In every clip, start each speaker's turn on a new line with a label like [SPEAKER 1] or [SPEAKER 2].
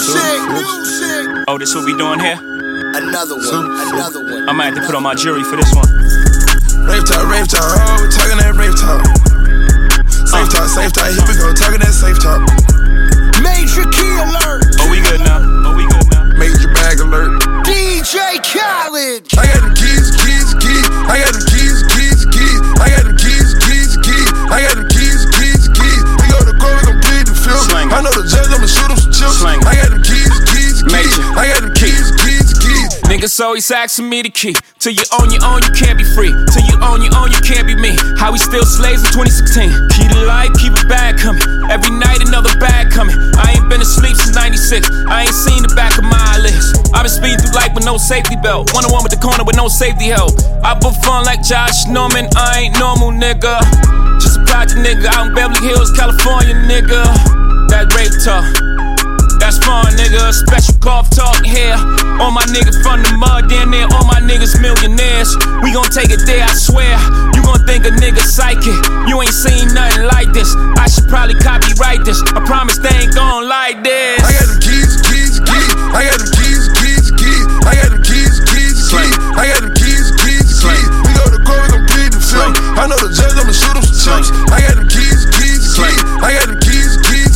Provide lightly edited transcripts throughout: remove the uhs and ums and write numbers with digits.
[SPEAKER 1] Music.
[SPEAKER 2] Oh, this what we doing here?
[SPEAKER 1] Another one.
[SPEAKER 2] I might have to put on my jury for this one.
[SPEAKER 3] Rave talk, oh, we talking that rave talk. Safe talk, here we go, talking that safe talk.
[SPEAKER 1] Major key alert.
[SPEAKER 2] Oh, we good now.
[SPEAKER 3] Major bag alert.
[SPEAKER 1] DJ Khaled.
[SPEAKER 3] I got them keys. I got them keys. I got them keys. I got them keys. We go to court, we gon' plead the field. I know the judge, I'ma shoot him some chips. I got them keys.
[SPEAKER 2] Major.
[SPEAKER 3] I got them keys.
[SPEAKER 2] Niggas always asking me the key. Till you own your own, you can't be free. Till you own your own, you can't be me. How we still slaves in 2016. Key to life, keep a bag coming. Every night another bag coming. I ain't been asleep since 96. I ain't seen the back of my eyelids. I've been speeding through life with no safety belt. 101 with the corner with no safety help. I put fun like Josh Norman. I ain't normal, nigga. Just a project nigga out in Beverly Hills, California, nigga. That rape talk. That's fun, nigga. Special golf talk here. All my niggas from the mud, damn near all my niggas millionaires. We gon' take it there, I swear. You gon' think a nigga psychic. You ain't seen nothing like this. I should probably copyright this. I promise they ain't gon' like this.
[SPEAKER 3] I got them keys. I got them keys. I got them keys. I got them keys. We go to court, we gon' plead the film. I know the judge, I'ma shoot him some chips. I got them keys. I got them keys.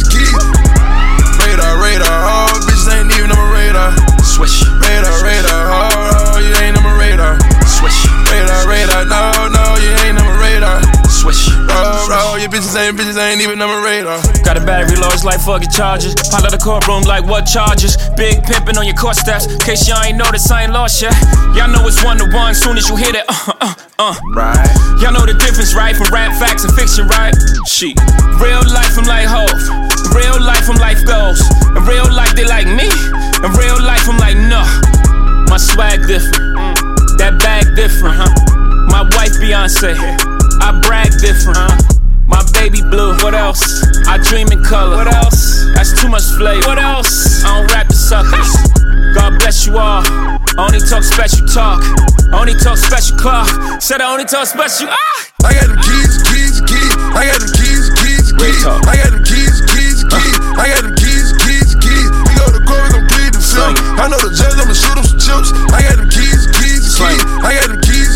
[SPEAKER 3] Radar, oh, bitches ain't even on my radar.
[SPEAKER 2] Swish.
[SPEAKER 3] Radar, oh, you ain't on my radar.
[SPEAKER 2] Swish.
[SPEAKER 3] Radar, no, you ain't on my radar.
[SPEAKER 2] Swish.
[SPEAKER 3] Oh, your bitches ain't even on my radar.
[SPEAKER 2] Got a battery low, it's like fucking charges. Pile out the courtroom like what charges? Big pimpin' on your court steps. Case y'all ain't noticed, I ain't lost yet. Y'all know it's 1-to-1 soon as you hit it.
[SPEAKER 3] Right.
[SPEAKER 2] Y'all know the difference, right? From rap, facts, and fiction, right? Shit. Real life, I'm like Hov. Real life, I'm life goes. In real life, they like me. In real life, I'm like, no. My swag different. That bag different, My wife, Beyonce. I brag different, My baby blue. What else? I dream in color. What else? That's too much flavor. What else? I don't rap the suckers. God bless you all. I only talk special talk. I only talk special clock. Said I only talk special.
[SPEAKER 3] I got them keys. I got them keys. I got them keys. I got them keys. We go to court, we gon' plead the film. I know the judge, I'ma shoot him some chips. I got them keys. I got them keys.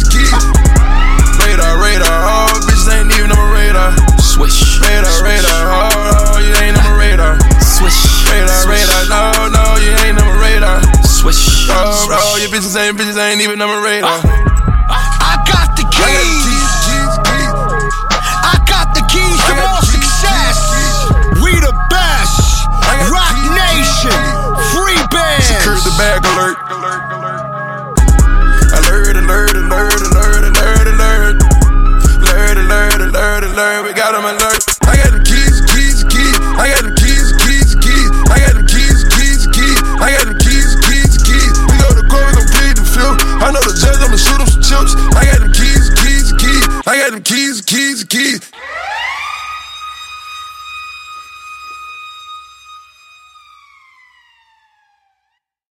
[SPEAKER 3] Radar, oh, bitches ain't even on my radar.
[SPEAKER 2] Swish.
[SPEAKER 3] Radar, oh, you ain't on my radar.
[SPEAKER 2] Swish.
[SPEAKER 3] Radar, no, you ain't on my radar.
[SPEAKER 2] Swish.
[SPEAKER 3] Oh, your bitches ain't even on my radar.
[SPEAKER 1] I got the keys. I got the keys to more success. We the best. Rock Nation. Free bands.
[SPEAKER 3] Secure the bag alert. Alert. We got them alert. I got them keys. I got them keys. I got them keys. I got them keys. We go to court, we gon' plead the field. I know the judge, I'ma shoot him some chips. I got them keys. I got them keys.